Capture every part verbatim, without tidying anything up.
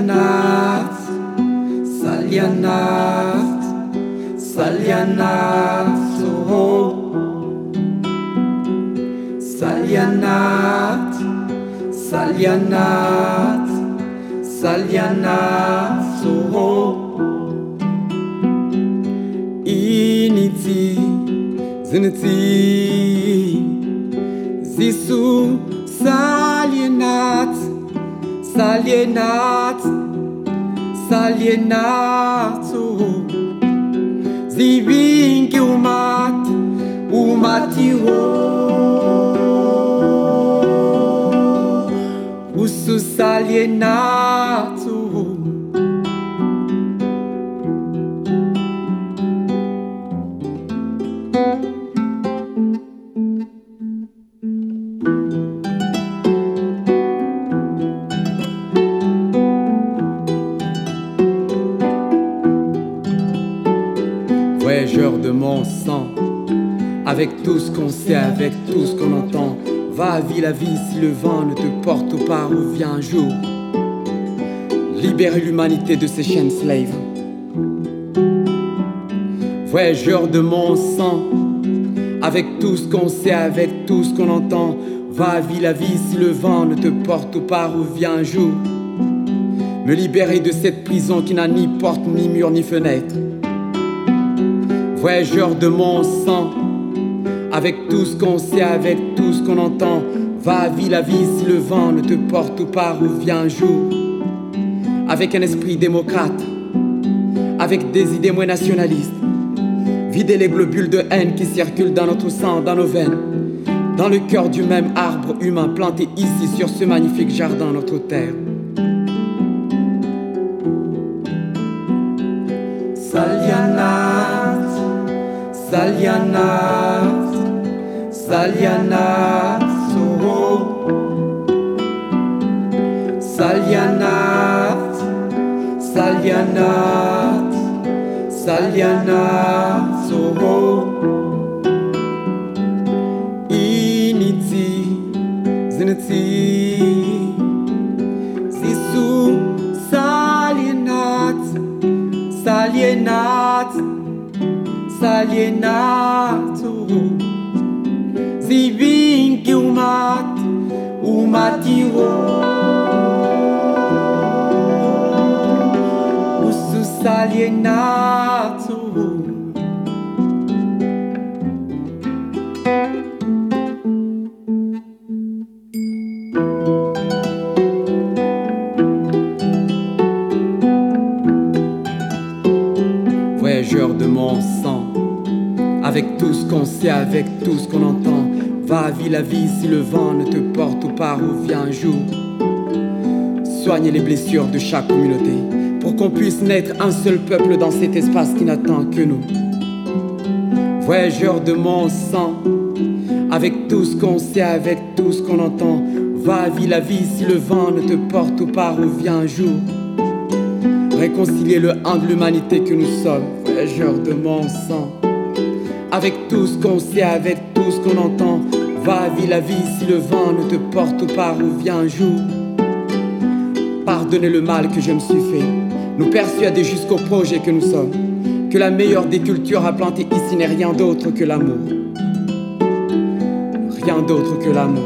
Salianat, Salianat, Salianat, oh. Salianat, Salianat, Salianat, oh. Initi, Ziniti, Zisu, Salianat, Salianat, Salianat, oh. Zibinki umat, umati, oh. Usu Salianat, oh. Voyageur de mon sang, avec tout ce qu'on sait, avec tout ce qu'on entend, va à vie la vie si le vent ne te porte pas ou vient un jour. Libérer l'humanité de ces chaînes slaves. Voyageur de mon sang, avec tout ce qu'on sait, avec tout ce qu'on entend, va à vie la vie si le vent ne te porte pas ou vient un jour. Me libérer de cette prison qui n'a ni porte, ni mur, ni fenêtre. Voyageur de mon sang, avec tout ce qu'on sait, avec tout ce qu'on entend, va à vie la vie si le vent ne te porte pas ou vient un jour. Avec un esprit démocrate, avec des idées moins nationalistes, vider les globules de haine qui circulent dans notre sang, dans nos veines, dans le cœur du même arbre humain planté ici sur ce magnifique jardin, notre terre. Salianat, Salianat, Salianat, oh. Salianat, Salianat, Salianat, oh. Initi, Ziniti, Zisu, Salianat, Salianat, Salianat, oh. Zibinki umat, umati, oh. Usu Salianat, oh. Voyageur de mon sang, avec tout ce qu'on sait, avec tout ce qu'on entend, va à vie la vie si le vent ne te porte pas ou vient un jour. Soignez les blessures de chaque communauté pour qu'on puisse naître un seul peuple dans cet espace qui n'attend que nous. Voyageur de mon sang, avec tout ce qu'on sait, avec tout ce qu'on entend, va à vie la vie si le vent ne te porte pas ou vient un jour. Réconcilier le un de l'humanité que nous sommes, voyageurs de mon sang. Avec tout ce qu'on sait, avec tout ce qu'on entend, va à vie la vie si le vent ne te porte pas ou vient un jour. Pardonnez le mal que je me suis fait, nous persuader jusqu'au projet que nous sommes, que la meilleure des cultures à planter ici n'est rien d'autre que l'amour. Rien d'autre que l'amour.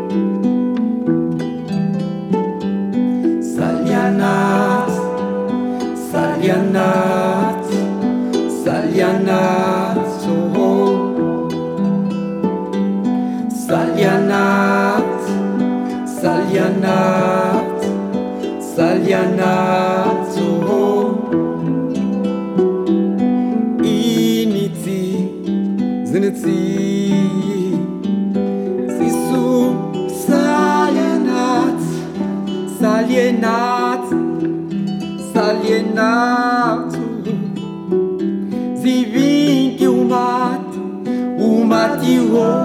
Salianat, Salianat, Salianat, oh. Salianat, Salianat, Salianat, oh. Initi, Ziniti, Zisu, Salianat, Salianat, Salianat, Zibinki umat, umati, oh.